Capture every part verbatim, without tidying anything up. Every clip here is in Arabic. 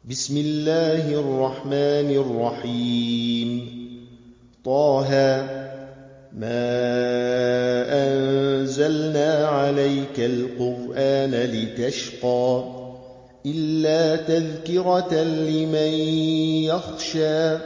بسم الله الرحمن الرحيم طه ما أنزلنا عليك القرآن لتشقى إلا تذكرة لمن يخشى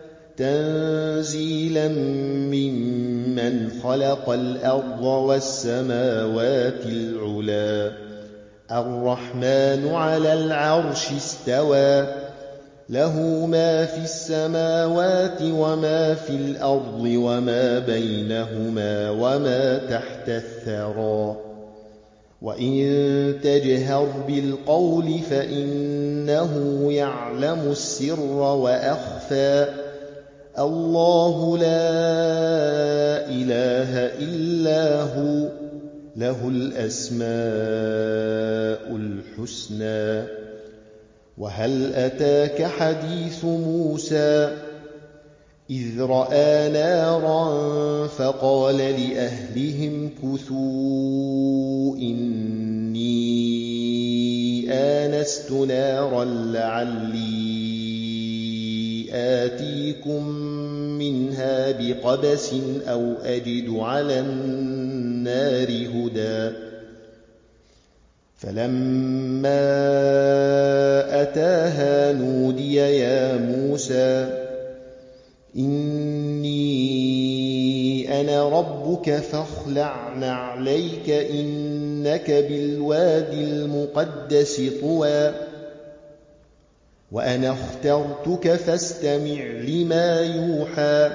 تنزيلا ممن خلق الأرض والسماوات العلى الرحمن على العرش استوى له ما في السماوات وما في الأرض وما بينهما وما تحت الثرى وإن تجهر بالقول فإنه يعلم السر وأخفى الله لا إله إلا هو له الأسماء الحسنى وهل أتاك حديث موسى إذ رأى نارا فقال لأهلهم كثوا إني آنست نارا لعلي آتيكم منها بقبس أو أجد على النار هدى فلما أتاها نودي يا موسى إني أنا ربك فاخلع نعليك إنك بالوادي المقدس طوى وأنا اخترتك فاستمع لما يوحى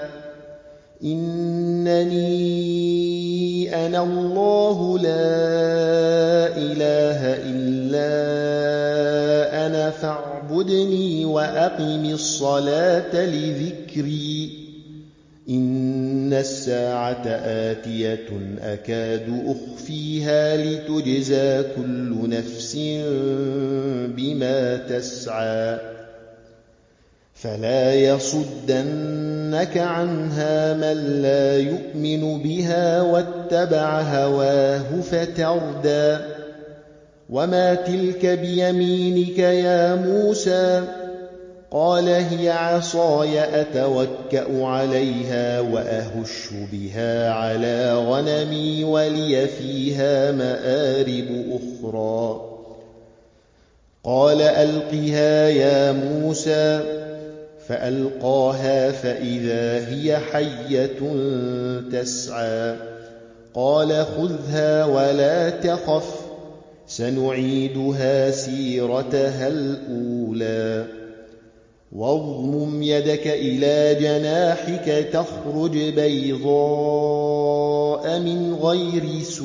إنني أنا الله لا إله إلا أنا فاعبدني وأقم الصلاة لذكري إن الساعة آتية أكاد أخفيها لتجزى كل نفس بما تسعى فلا يصدنك عنها من لا يؤمن بها واتبع هواه فتردى وما تلك بيمينك يا موسى قال هي عصاي أتوكأ عليها وأهش بها على غنمي ولي فيها مآرب أخرى قال ألقها يا موسى فألقاها فإذا هي حية تسعى قال خذها ولا تخف سنعيدها سيرتها الأولى واضمم يدك إلى جناحك تخرج بيضاء من غير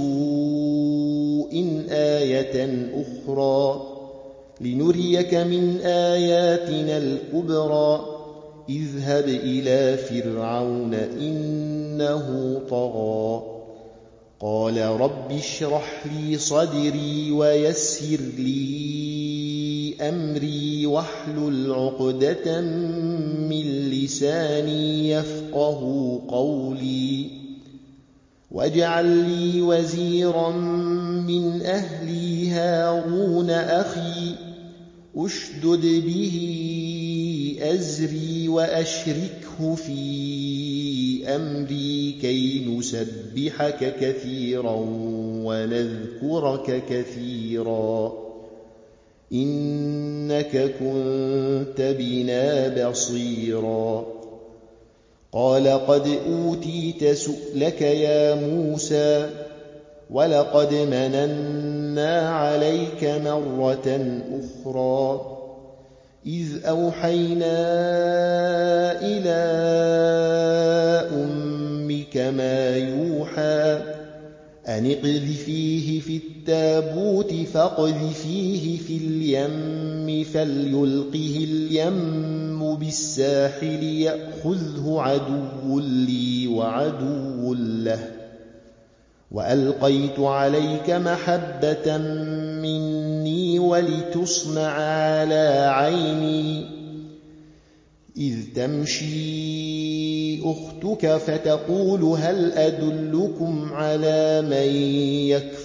سوء آية أخرى لنريك من آياتنا الكبرى اذهب إلى فرعون إنه طغى قال رب اشرح لي صدري ويسر لي أمري واحلل عقدة من لساني يفقه قولي واجعل لي وزيرا من أهلي هارون أخي أشدد به أزري وأشركه في أمري كي نسبحك كثيرا ونذكرك كثيرا إنك كنت بنا بصيرا قال قد أوتيت سؤلك يا موسى ولقد مننا عليك مرة أخرى إذ أوحينا إلى أمك ما يوحى أن اقذفيه في التابوت فاقذفيه في اليم فليلقه اليم بالساحل يأخذه عدو لي وعدو له وألقيت عليك محبة مني ولتصنع على عيني إذ تمشي أختك فتقول هل أدلكم على من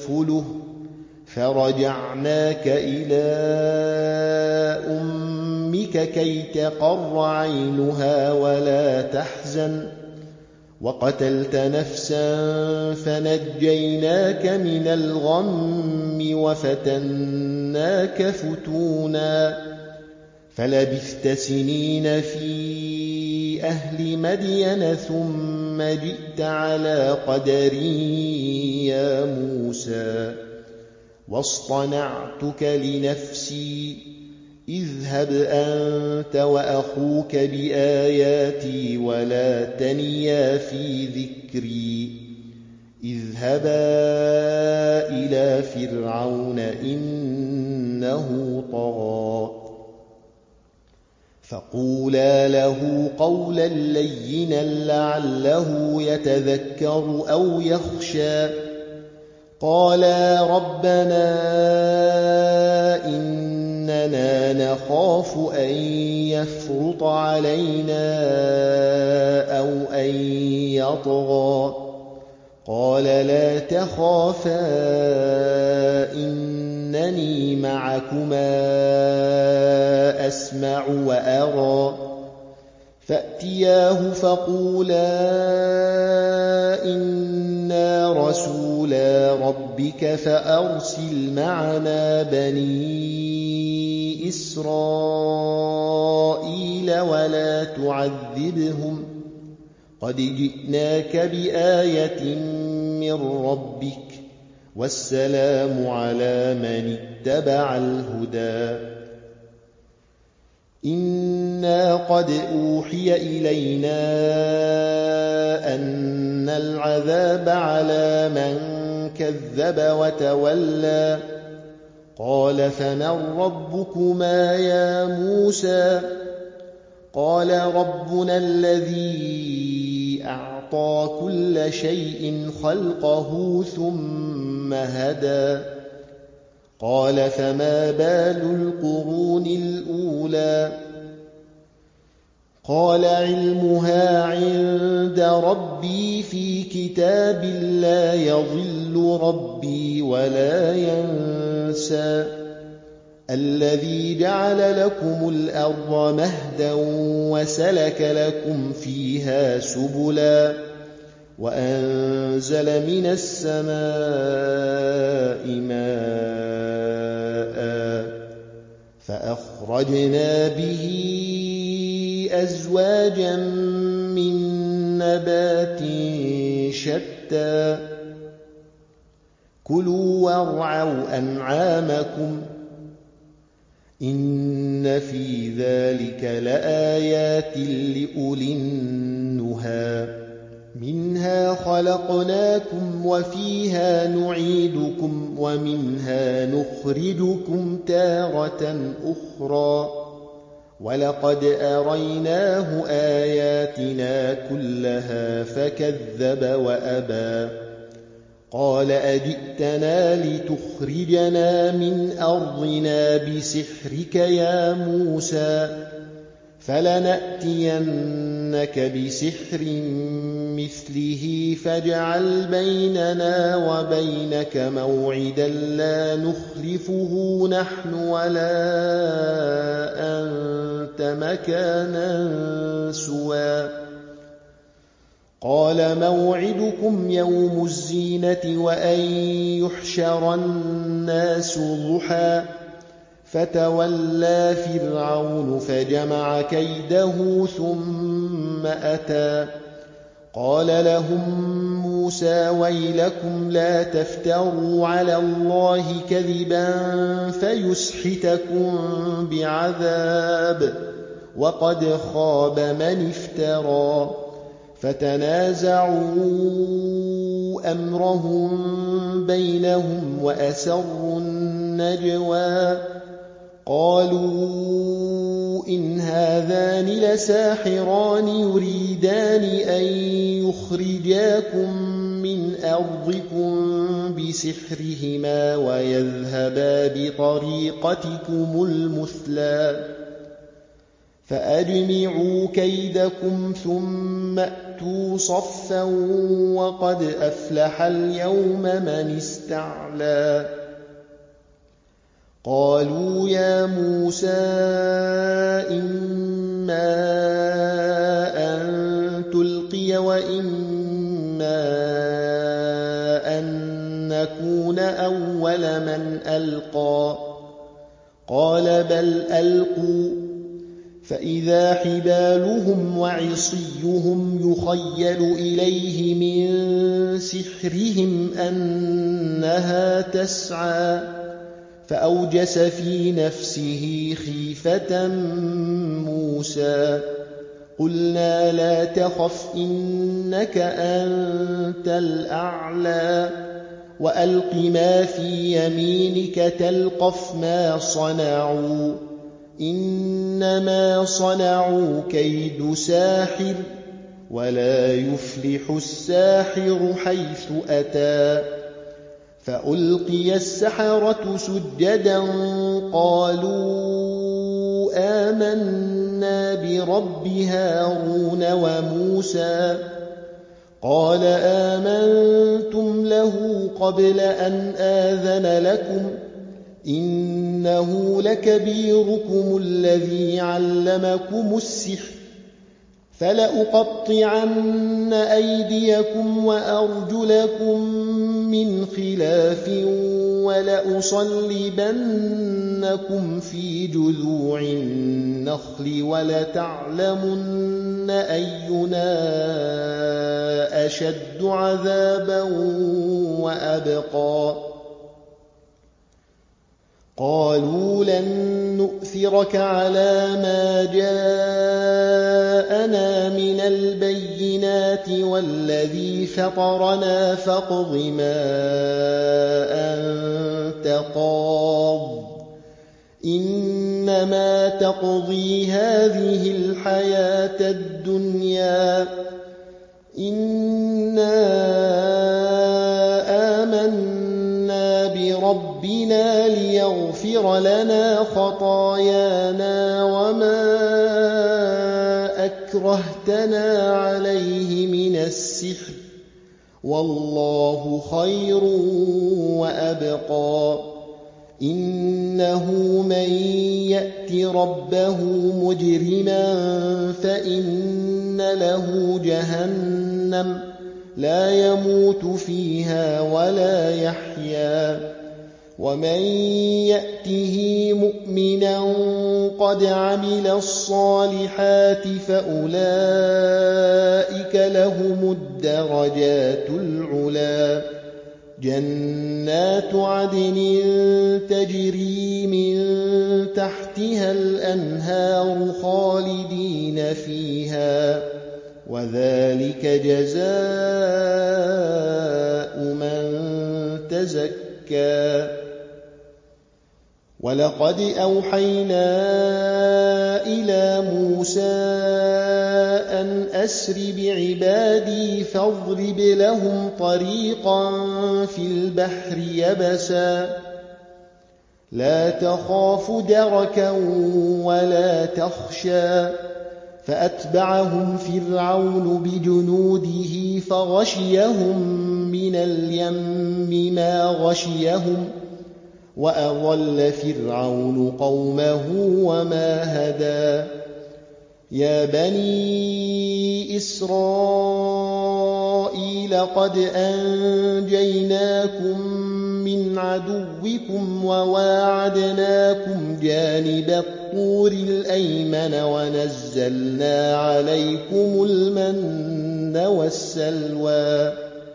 يكفله فرجعناك إلى أمك نُرِيكَ كَيْ تَقَرَّ عَيْنُهَا وَلَا تَحْزَنَ وَقَتَلْتَ نَفْسًا فَنَجَّيْنَاكَ مِنَ الْغَمِّ وَفَتَنَّاكَ فُتُونًا فَلَبِثْتَ سِنِينَ فِي أَهْلِ مَدْيَنَ ثُمَّ جِئْتَ عَلَىٰ قَدَرٍ يَا مُوسَىٰ وَاصْطَنَعْتُكَ لِنَفْسِي اذْهَبْ أَنتَ وَأَخُوكَ بِآيَاتِي وَلَا تَنِيَا فِي ذِكْرِي اذْهَبَا إِلَىٰ فِرْعَوْنَ إِنَّهُ طَغَىٰ فَقُولَا لَهُ قَوْلًا لَّيِّنًا لَّعَلَّهُ يَتَذَكَّرُ أَوْ يَخْشَىٰ قَالَا رَبَّنَا إِنَّنَا نَخَافُ أَن يَفْرُطَ عَلَيْنَا أَوْ أَن يَطْغَىٰ قَالَ لَا تَخَافَا إِنَّنِي مَعَكُمَا أَسْمَعُ وَأَرَىٰ فَأْتِيَاهُ فَقُولَا إِنَّا رَسُولَا رَبِّكَ فَأَرْسِلْ مَعَنَا بَنِي إِسْرَائِيلَ وَلَا تُعَذِّبْهُمْ قَدْ جِئْنَاكَ بِآيَةٍ مِّن رَّبِّكَ وَالسَّلَامُ عَلَىٰ مَنِ اتَّبَعَ الْهُدَىٰ إِنَّا قَدْ أُوحِيَ إِلَيْنَا أَنَّ الْعَذَابَ عَلَىٰ مَن كَذَّبَ وَتَوَلَّىٰ قَالَ فَمَن رَّبُّكُمَا يَا مُوسَىٰ قَالَ رَبُّنَا الَّذِي أَعْطَىٰ كُلَّ شَيْءٍ خَلْقَهُ ثُمَّ هَدَىٰ قَالَ فَمَا بَالُ الْقُرُونِ الْأُولَىٰ قَالَ عِلْمُهَا عِندَ رَبِّي فِي كِتَابٍ لَّا يَضِلُّ رَبِّي وَلَا يَنسَى الَّذِي جَعَلَ لَكُمُ الْأَرْضَ مَهْدًا وَسَلَكَ لَكُمْ فِيهَا سُبُلًا وَأَنزَلَ مِنَ السَّمَاءِ مَاءً فَأَخْرَجْنَا بِهِ أَزْوَاجًا مِّن نَّبَاتٍ شَتَّىٰ كُلُوا وَارْعَوْا أَنْعَامَكُمْ إِنَّ فِي ذَٰلِكَ لَآيَاتٍ لِّأُولِي النُّهَىٰ مِنْهَا خَلَقْنَاكُمْ وَفِيهَا نُعِيدُكُمْ وَمِنْهَا نُخْرِجُكُمْ تَارَةً أُخْرَىٰ وَلَقَدْ أَرَيْنَاهُ آيَاتِنَا كُلَّهَا فَكَذَّبَ وَأَبَىٰ قَالَ أَجِئْتَنَا لِتُخْرِجَنَا مِنْ أَرْضِنَا بِسِحْرِكَ يَا مُوسَىٰ فَلَنَأْتِيَنَّكَ بِسِحْرٍ مِّثْلِهِ فَاجْعَلْ بَيْنَنَا وَبَيْنَكَ مَوْعِدًا لَّا نُخْلِفُهُ نَحْنُ وَلَا أَنتَ مَكَانًا سُوًى قَالَ مَوْعِدُكُمْ يَوْمُ الزِّينَةِ وَأَن يُحْشَرَ النَّاسُ ضُحًى فَتَوَلَّىٰ فِرْعَوْنُ فَجَمَعَ كَيْدَهُ ثُمَّ أَتَىٰ قَالَ لَهُم مُّوسَىٰ وَيْلَكُمْ لَا تَفْتَرُوا عَلَى اللَّهِ كَذِبًا فَيُسْحِتَكُم بِعَذَابٍ وَقَدْ خَابَ مَنِ افْتَرَىٰ فَتَنَازَعُوا أَمْرَهُم بَيْنَهُمْ وَأَسَرُّوا النَّجْوَىٰ قَالُوا إِنْ هَٰذَانِ لَسَاحِرَانِ يُرِيدَانِ أَن يُخْرِجَاكُم مِّنْ أَرْضِكُم بِسِحْرِهِمَا وَيَذْهَبَا بِطَرِيقَتِكُمُ الْمُثْلَىٰ فَأَجْمِعُوا كَيْدَكُمْ ثُمَّ أْتُوا صَفًّا وَقَدْ أَفْلَحَ الْيَوْمَ مَنِ اسْتَعْلَىٰ قَالُوا يَا مُوسَىٰ إما أن تلقي وإما أن نكون أول من ألقى قال بل ألقوا فإذا حبالهم وعصيهم يخيل إليه من سحرهم أنها تسعى فأوجس في نفسه خيفة موسى قلنا لا تخف إنك أنت الأعلى وألق ما في يمينك تلقف ما صنعوا إنما صنعوا كيد ساحر ولا يفلح الساحر حيث أتى فألقي السحرة سجدا قالوا آمنا برب هارون وموسى قال آمنتم له قبل أن آذن لكم إنه لكبيركم الذي علمكم السحر فلأقطعن أيديكم وأرجلكم من خلاف ولأصلبنكم في جذوع النخل ولتعلمن أينا أشد عذابا وأبقى قالوا لن نؤثرك على ما جاءنا من البينات والذي فطرنا فاقض ما أنت قاض إنما تقضي هذه الحياة الدنيا إنا آمنا بربنا ليغفر لنا خطايانا وما أكرهتنا عليه من السحر والله خير وأبقى إنه من يأت ربه مجرما فإن له جهنم لا يموت فيها ولا يحيا ومن يأته مؤمنا قد عمل الصالحات فأولئك لهم الدرجات العلا جنات عدن تجري من تحتها الأنهار خالدين فيها وذلك جزاء من تزكى ولقد أوحينا إلى موسى أن أسر بعبادي فاضرب لهم طريقا في البحر يبسا لا تخاف دركا ولا تخشى فأتبعهم فرعون بجنوده فغشيهم من اليم ما غشيهم وأضل فرعون قومه وما هدى يا بني إسرائيل قد أنجيناكم من عدوكم وواعدناكم جانب الطور الأيمن ونزلنا عليكم المن والسلوى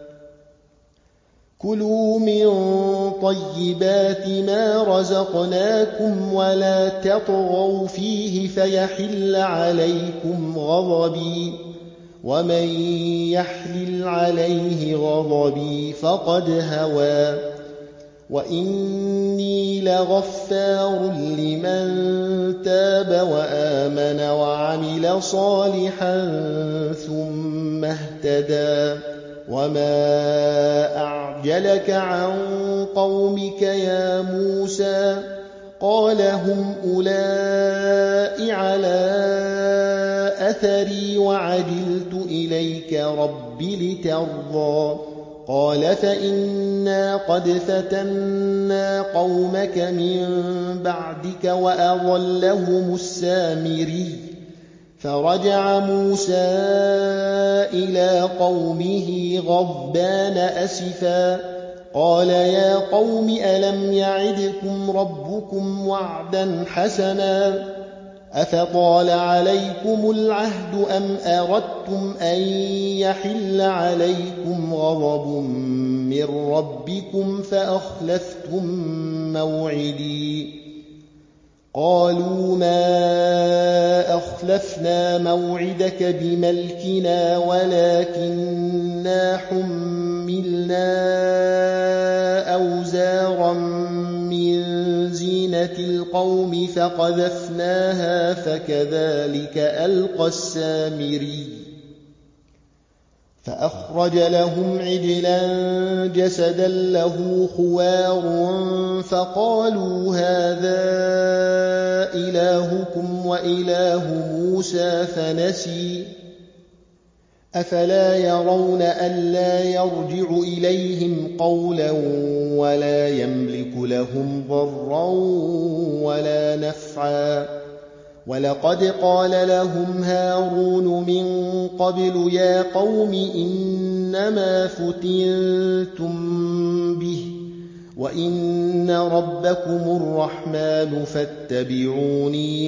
كلوا من طيبات ما رزقناكم ولا تطغوا فيه فيحل عليكم غضبي ومن يحلل عليه غضبي فقد هوى وإني لغفار لمن تاب وآمن وعمل صالحا ثم اهتدى وما أعجلك عن قومك يا موسى قال هم أولئك على أثري وعجلت إليك رب لترضى قال فإنا قد فتنا قومك من بعدك وأضلهم السامري فرجع موسى إلى قومه غضبان أسفا قال يا قوم ألم يعدكم ربكم وعدا حسنا أفطال عليكم العهد أم أردتم أن يحل عليكم غضب من ربكم فأخلفتم موعدي قالوا ما أخلفنا موعدك بملكنا ولكننا حملنا أوزارا من زينة القوم فقذفناها فكذلك ألقى السامري فأخرج لهم عجلا جسدا له خوار فقالوا هذا إلهكم وإله موسى فنسي أفلا يرون ألا يرجع إليهم قولا ولا يملك لهم ضرا ولا نفعا ولقد قال لهم هارون من قبل يا قوم إنما فتنتم به وإن ربكم الرحمن فاتبعوني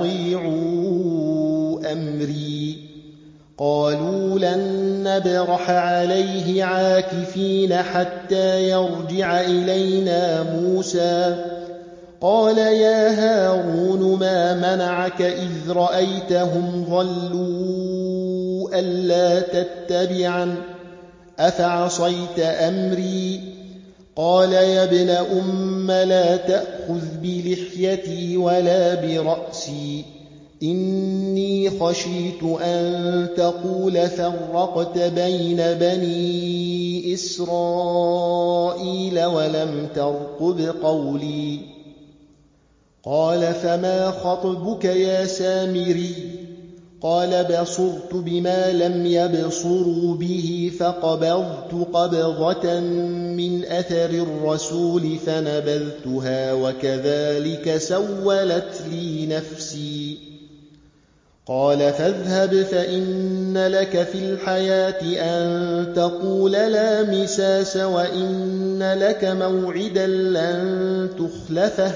وأطيعوا أمري قالوا لن نبرح عليه عاكفين حتى يرجع إلينا موسى قال يا هارون ما منعك إذ رأيتهم ضلوا ألا تتبعا أفعصيت أمري قال يا ابن أم لا تأخذ بلحيتي ولا برأسي إني خشيت أن تقول فرقت بين بني إسرائيل ولم ترقب قولي قال فما خطبك يا سامري قال بصرت بما لم يبصروا به فقبضت قبضة من أثر الرسول فنبذتها وكذلك سولت لي نفسي قال فاذهب فإن لك في الحياة أن تقول لا مساس وإن لك موعدا لن تخلفه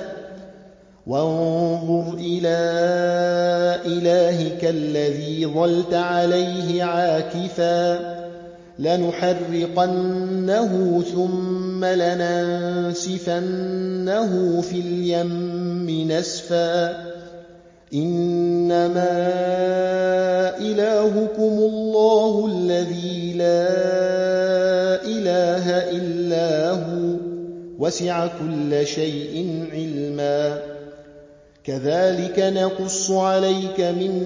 وانظر إلى إلهك الذي ظلت عليه عاكفا لنحرقنه ثم لننسفنه في اليم نسفا إنما إلهكم الله الذي لا إله إلا هو وسع كل شيء علما كذلك نقص عليك من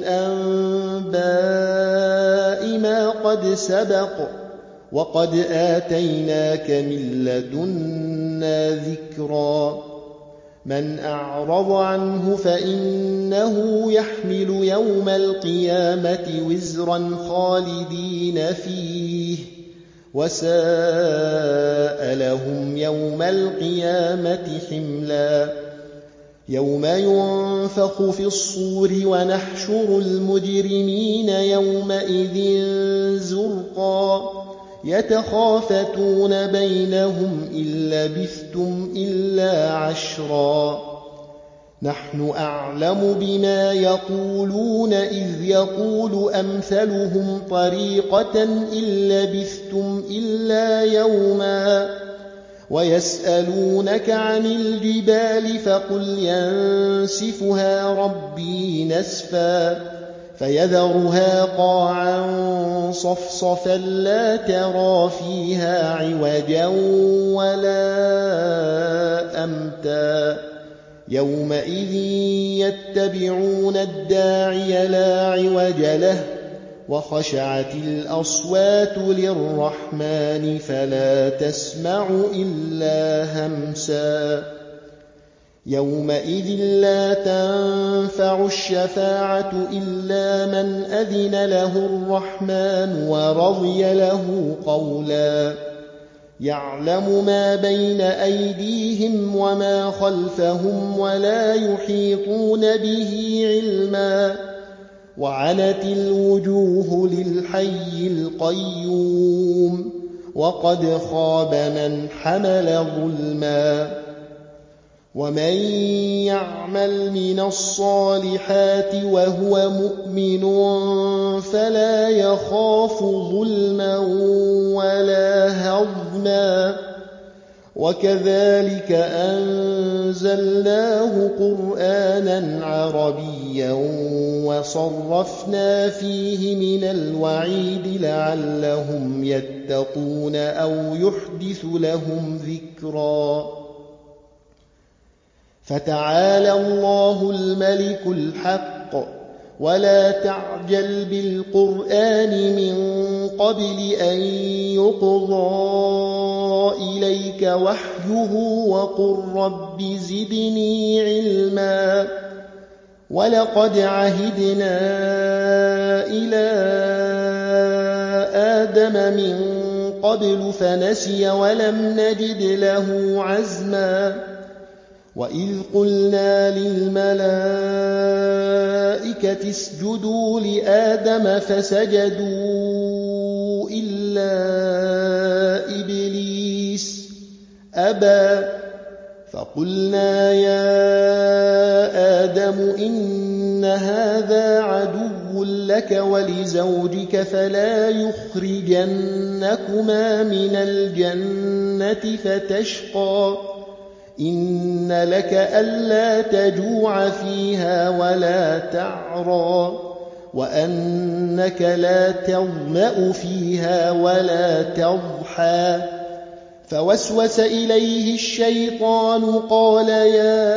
أنباء ما قد سبق وقد آتيناك من لدنا ذكرا من أعرض عنه فإنه يحمل يوم القيامة وزرا خالدين فيه وساء لهم يوم القيامة حملا يوم ينفخ في الصور ونحشر المجرمين يومئذ زرقا يتخافتون بينهم إن لبثتم إلا عشرا نحن أعلم بما يقولون إذ يقول أمثلهم طريقة إن لبثتم إلا يوما ويسألونك عن الجبال فقل ينسفها ربي نسفا فيذرها قاعا صفصفا لا ترى فيها عوجا ولا أمتا يومئذ يتبعون الداعي لا عوج له وخشعت الأصوات للرحمن فلا تسمع إلا همسا يومئذ لا تنفع الشفاعة إلا من أذن له الرحمن ورضي له قولا يعلم ما بين أيديهم وما خلفهم ولا يحيطون به علما وعنت الوجوه للحي القيوم وقد خاب من حمل ظلما ومن يعمل من الصالحات وهو مؤمن فلا يخاف ظلما ولا هضما وكذلك أنزلناه قرآنا عربيا وصرفنا فيه من الوعيد لعلهم يتقون أو يحدث لهم ذكرا فتعالى الله الملك الحق ولا تعجل بالقرآن من قبل أن يقضى إليك وحيه وقل رب زدني علما ولقد عهدنا إلى آدم من قبل فنسي ولم نجد له عزما وإذ قلنا للملائكة اسجدوا لآدم فسجدوا إلا إبليس أبى فقلنا يا آدم إن هذا عدو لك ولزوجك فلا يخرجنكما من الجنة فتشقى إن لك ألا تجوع فيها ولا تعرى وأنك لا تظمأ فيها ولا تضحى فوسوس إليه الشيطان قال يا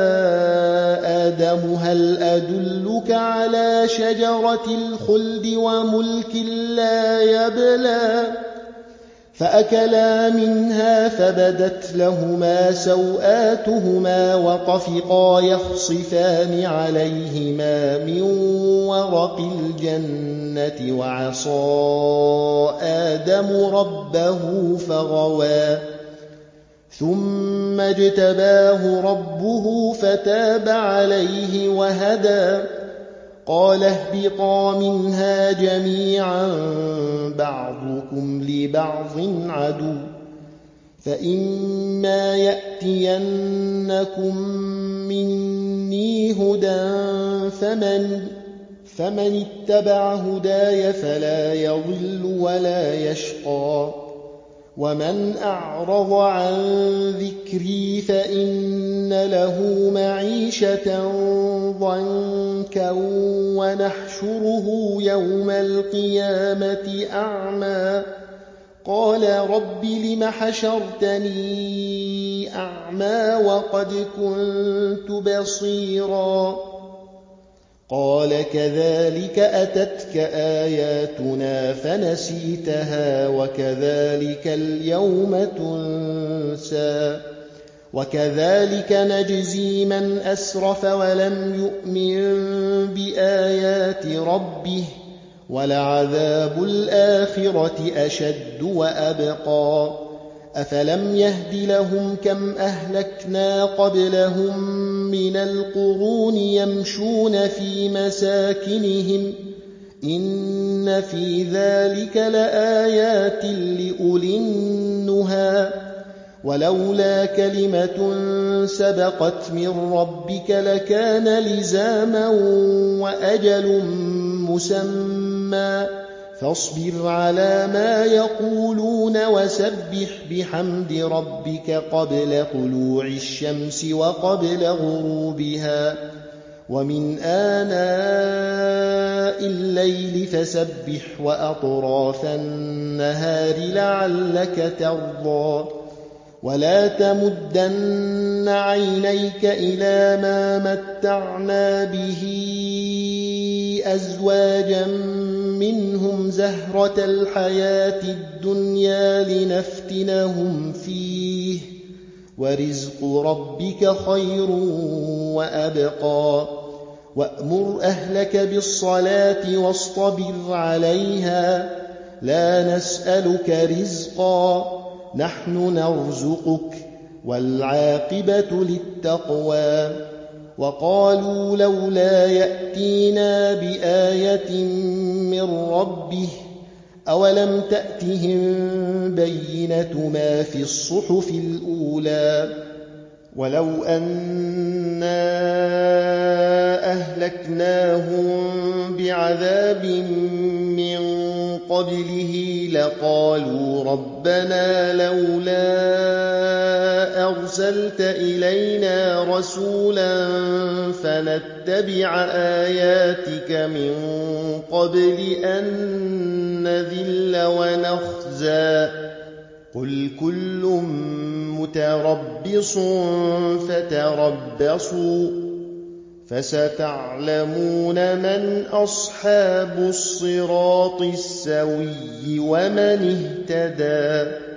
آدم هل أدلك على شجرة الخلد وملك لا يبلى فأكلا منها فبدت لهما سوآتهما وطفقا يخصفان عليهما من ورق الجنة وعصى آدم ربه فغوى ثم اجتباه ربه فتاب عليه وهدى قال اهبطا منها جميعا بعضكم لبعض عدو فإما يأتينكم مني هدى فمن, فمن اتبع هداي فلا يضل ولا يشقى ومن أعرض عن ذكري فإن له معيشة ضنكا ونحشره يوم القيامة أعمى قال رب لم حشرتني أعمى وقد كنت بصيرا قال كذلك أتتك آياتنا فنسيتها وكذلك اليوم تنسى وكذلك نجزي من أسرف ولم يؤمن بآيات ربه ولعذاب الآخرة أشد وأبقى أفلم يهد لهم كم أهلكنا قبلهم من القرون يمشون في مساكنهم إن في ذلك لآيات لأولي النهى ولولا كلمة سبقت من ربك لكان لزاما وأجل مسمى فاصبر على ما يقولون وسبح بحمد ربك قبل طلوع الشمس وقبل غروبها ومن آناء الليل فسبح وأطراف النهار لعلك ترضى ولا تمدن عينيك إلى ما متعنا به أزواجا منهم زهرة الحياة الدنيا لنفتنهم فيه ورزق ربك خير وأبقى وأمر أهلك بالصلاة واصطبر عليها لا نسألك رزقا نحن نرزقك والعاقبة للتقوى وقالوا لولا يأتينا بآية من ربه أولم تأتهم بينة ما في الصحف الأولى ولو أنا أهلكناهم بعذاب من قبله لقالوا ربنا لولا أرسلت إلينا رسولا فنتبع آياتك من قبل أن نذل ونخزى قل كل متربص فتربصوا فستعلمون من أصحاب الصراط السوي ومن اهتدى